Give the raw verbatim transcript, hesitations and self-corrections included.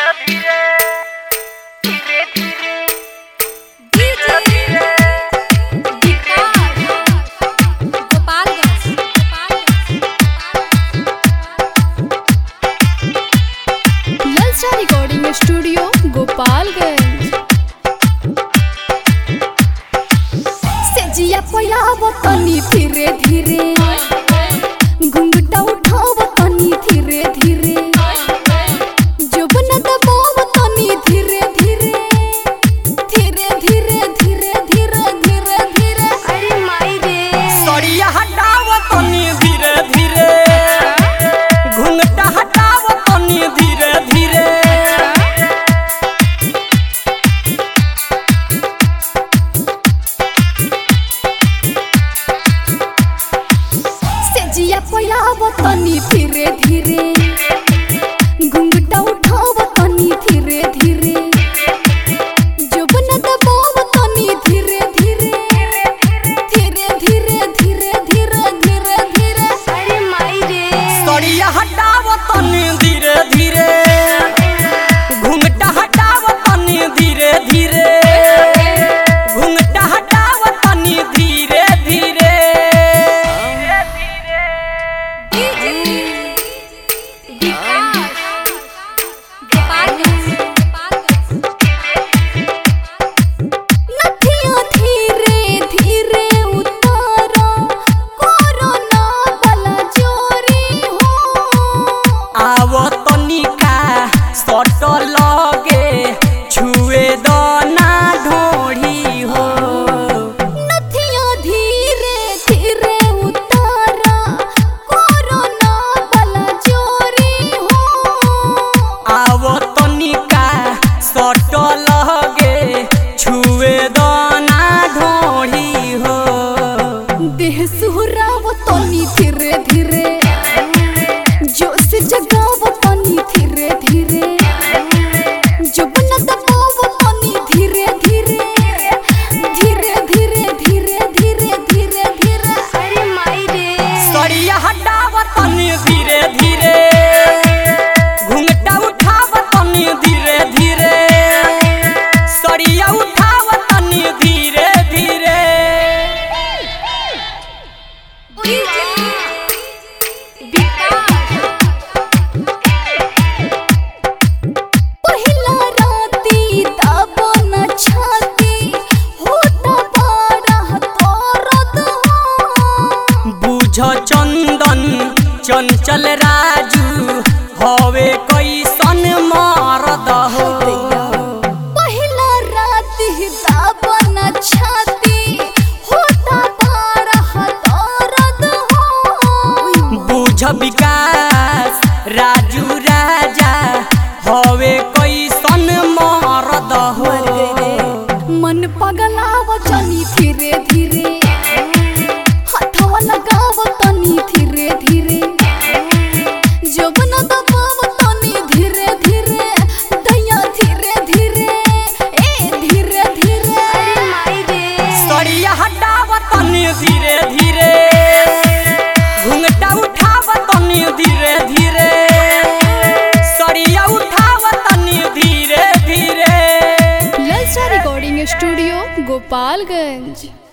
Recording studio Gopalganj. सेजिया पयाव तनी धीरे धीरे, घुंघटा उठाव तनी धीरे धीरे, जुबन दबाव तनी धीरे धीरे धीरे धीरे धीरे धीरे धीरे धीरे। अरे माई रे सड़िया हटाव तनी धीरे धीरे, घुंघटा हटाव तनी धीरे धीरे। सेजिया पयाव तनी धीरे धीरे, घुंघटा उठाव तनी धीरे धीरे, जुबन दबाव तनी धीरे धीरे धीरे धीरे धीरे धीरे धीरे धीरे। अरे माई रे सड़िया हटाव तनी धीरे धीरे, घुंघटा हटाव तनी धीरे धीरे, घुंघटा हटाव तनी धीरे धीरे। नथिया धीरे धीरे उतारो, कोरोना वाला जोरी हो। आव तनिका सट लगे, छुए दना ढोढ़ी हो। नथिया धीरे धीरे उतारो, कोरोना वाला जोरी हो। आव तनिका सट लगे, छुए दना ढोढ़ी हो। देह सुहराव तनी धीरे धीरे, जोश जगाव तनी धीरे धीरे, जुबन दबाव तनी धीरे धीरे धीरे धीरे धीरे धीरे धीरे धीरे। अरे माई रे सड़िया हटाव तनी धीरे धीरे, घुंघटा उठाव तनी धीरे धीरे, सड़िया उठाव तनी धीरे धीरे। पहिला राती दाबन छाती, होता बारह तोरद हो। बुझ चंदन चंचल राजू, हवे कैसन मरद हो। पहिला राती दाबन छाती, होता बारह तोरद हो। बुझ विकास राजू राजा, हवे कैसन मरद हो। मन पगलाव तनी धीरे धीरे, हथवा लगाव तनी धीरे धीरे, जुबन दबाव तनी धीरे धीरे, दया धीरे धीरे ए धीरे धीरे। अरे माई रे सड़िया हटाव तनी धीरे धीरे, घुंघटा उठाव तनी धीरे धीरे, सड़िया उठाव तनी धीरे धीरे। ललचा रिकॉर्डिंग स्टूडियो गोपालगंज।